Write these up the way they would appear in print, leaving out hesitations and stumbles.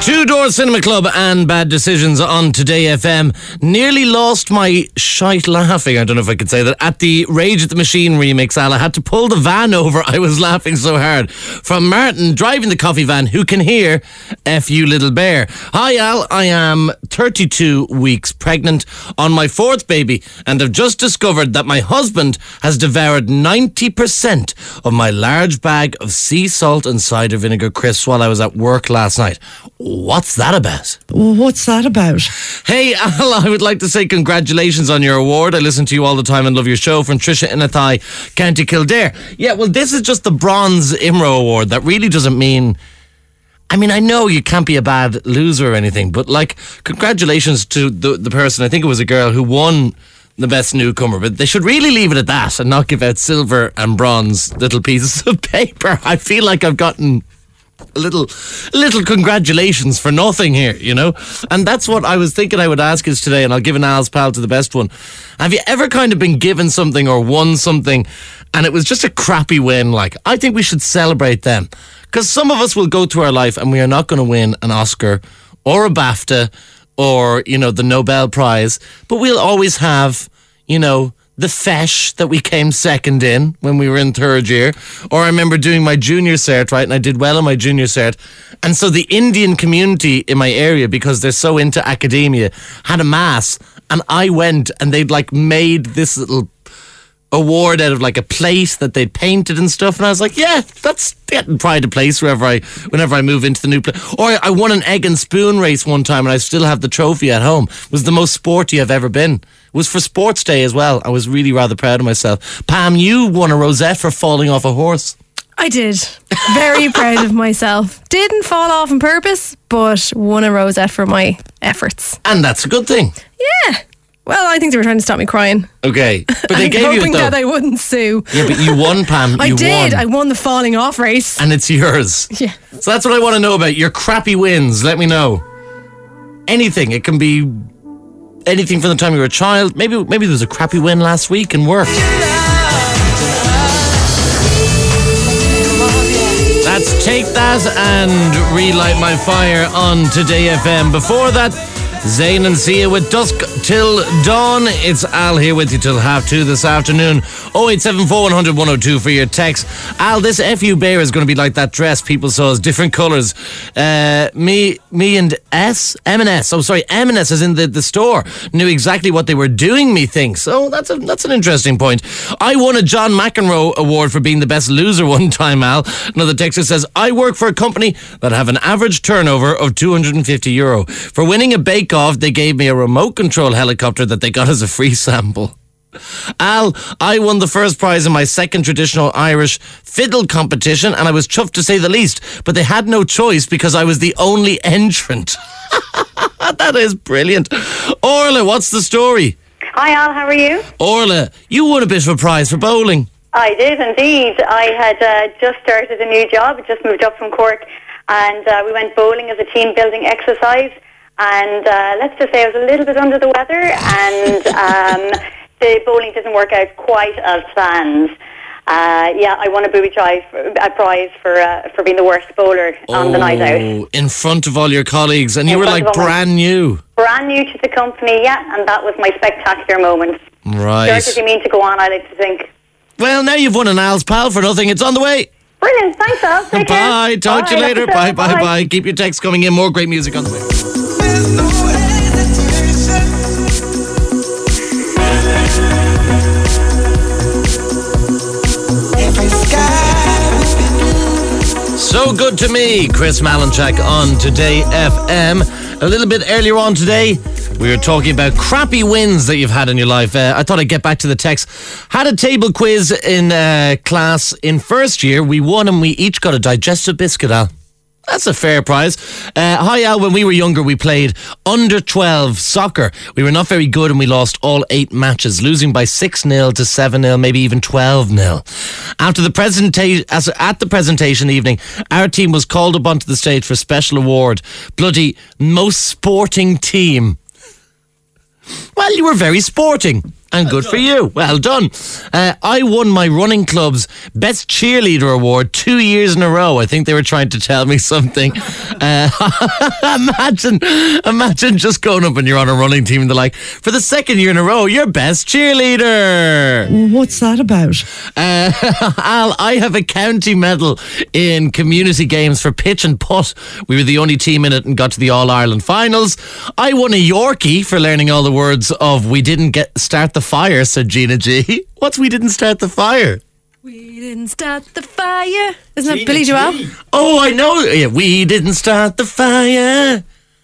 Two Door Cinema Club and Bad Decisions on Today FM. Nearly lost my shite laughing, I don't know if I could say that, at the Rage at the Machine remix, Al. I had to pull the van over, I was laughing so hard. From Martin, driving the coffee van, who can hear F you little bear. Hi Al, I am 32 weeks pregnant on my fourth baby and have just discovered that my husband has devoured 90% of my large bag of sea salt and cider vinegar crisps while I was at work last night. What's that about? What's that about? Hey, Al, I would like to say congratulations on your award. I listen to you all the time and love your show. From Trisha Inathy, County Kildare. Yeah, well, this is just the Bronze Imro Award. That really doesn't mean... I mean, I know you can't be a bad loser or anything, but, like, congratulations to the person, I think it was a girl, who won the best newcomer, but they should really leave it at that and not give out silver and bronze little pieces of paper. I feel like I've gotten... little congratulations for nothing here, you know? And that's what I was thinking I would ask is today, and I'll give an Al's pal to the best one. Have you ever kind of been given something or won something and it was just a crappy win? Like, I think we should celebrate them, because some of us will go through our life and we are not going to win an Oscar or a BAFTA or, you know, the Nobel Prize, but we'll always have, you know, the fesh that we came second in when we were in third year. Or I remember doing my junior cert, right? And I did well in my junior cert. And so the Indian community in my area, because they're so into academia, had a mass. And I went and they'd like made this little award out of like a plate that they'd painted and stuff. And I was like, yeah, that's getting pride of place whenever I move into the new place. Or I won an egg and spoon race one time and I still have the trophy at home. It was the most sporty I've ever been. It was for Sports Day as well. I was really rather proud of myself. Pam, you won a rosette for falling off a horse. I did. Very proud of myself. Didn't fall off on purpose, but won a rosette for my efforts. And that's a good thing. Yeah. Well, I think they were trying to stop me crying. Okay. But they gave you it, hoping though. that I wouldn't sue. Yeah, but you won, Pam. I did. Won. I won the falling off race. And it's yours. Yeah. So that's what I want to know about. Your crappy wins. Let me know. Anything. It can be anything from the time you were a child. Maybe there was a crappy win last week and work. That's Take That and Relight My Fire on Today FM. Before that, Zayn and Sia with Dusk Till Dawn. It's Al here with you till 2:30 this afternoon. 0874 100 102 for your text. Al, this FU bear is going to be like that dress people saw as different colours. Me and M&S. Oh, sorry, M&S is in the store. Knew exactly what they were doing, methinks. Oh, that's an interesting point. I won a John McEnroe award for being the best loser one time, Al. Another texter says, I work for a company that have an average turnover of €250. For winning a bake-off, they gave me a remote control helicopter that they got as a free sample. Al, I won the first prize in my second traditional Irish fiddle competition and I was chuffed to say the least, but they had no choice because I was the only entrant. That is brilliant. Orla, what's the story? Hi Al, how are you? Orla, you won a bit of a prize for bowling. I did indeed. I had just started a new job, just moved up from Cork, and we went bowling as a team building exercise. And let's just say I was a little bit under the weather, and the bowling didn't work out quite as planned. I won a booby prize for being the worst bowler on the night out. In front of all your colleagues, and you were like brand new. Brand new to the company, yeah, and that was my spectacular moment. Right. Sure, you mean to go on, I like to think. Well, now you've won an Al's pal for nothing. It's on the way. Brilliant, thanks Al. Take care. Bye, talk to you later. Bye. Keep your texts coming in. More great music on the way. So Good to Me, Chris Malinchak on Today FM. A little bit earlier on today, we were talking about crappy wins that you've had in your life. I thought I'd get back to the text. Had a table quiz in class in first year. We won and we each got a digestive biscuit, Al. That's a fair prize. Hi Al, when we were younger we played under 12 soccer. We were not very good and we lost all 8 matches, losing by 6-0 to 7-0, maybe even 12-0. After the presentation evening, our team was called up onto the stage for a special award. Bloody most sporting team. Well, you were very sporting. And good for you. Well done. I won my running club's Best Cheerleader Award 2 years in a row. I think they were trying to tell me something. Imagine just going up and you're on a running team and they're like, for the second year in a row, you're Best Cheerleader. What's that about? Al, I have a county medal in community games for pitch and putt. We were the only team in it and got to the All-Ireland finals. I won a Yorkie for learning all the words of We Didn't Start the Fire, said Gina G. What's We Didn't Start the Fire? We didn't start the fire. Isn't it Billy Joel? Oh, I know. Yeah, we didn't start the fire.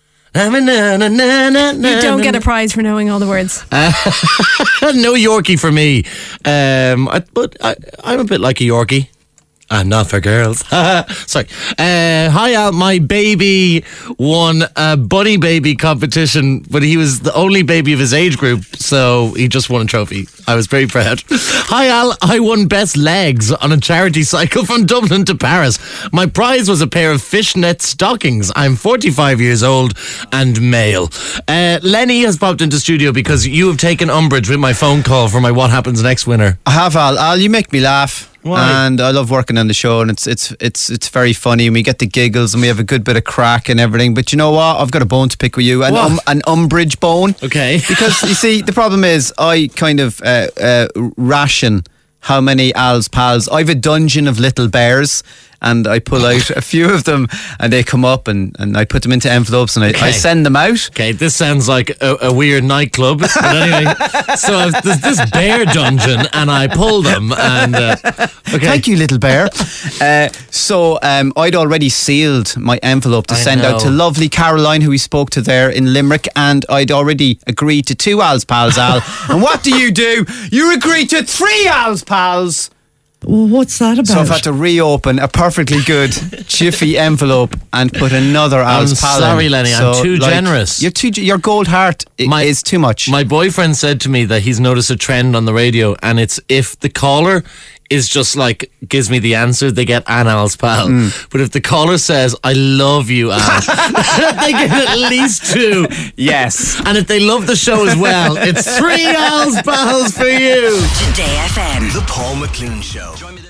You don't get a prize for knowing all the words. No Yorkie for me. But I'm a bit like a Yorkie. I'm not for girls. Sorry. Hi, Al. My baby won a bunny baby competition, but he was the only baby of his age group, so he just won a trophy. I was very proud. Hi, Al. I won best legs on a charity cycle from Dublin to Paris. My prize was a pair of fishnet stockings. I'm 45 years old and male. Lenny has popped into studio because you have taken umbrage with my phone call for my What Happens Next winner. I have, Al. Al, you make me laugh. Why? And I love working on the show, and it's very funny, and we get the giggles, and we have a good bit of crack and everything. But you know what? I've got a bone to pick with you, an umbrage bone. Okay. Because you see, the problem is I kind of ration how many Al's pals. I've a dungeon of little bears, and I pull out a few of them, and they come up, and I put them into envelopes, and I send them out. Okay, this sounds like a weird nightclub. But anyway, so there's this bear dungeon, and I pull them, and okay. Thank you, little bear. So I'd already sealed my envelope to send out to lovely Caroline, who we spoke to there in Limerick, and I'd already agreed to 2 Al's pals, Al. And what do? You agreed to 3 Al's pals. What's that about? So I've had to reopen a perfectly good jiffy envelope and put another Al's pal in. I'm sorry, Lenny, I'm too generous. Your gold heart is too much. My boyfriend said to me that he's noticed a trend on the radio, and it's if the caller is just like gives me the answer, they get an Al's pal. But if the caller says I love you, Al, they get at least 2. Yes. And if they love the show as well, it's 3 Al's pals for you. Today FM, The Paul McClune Show.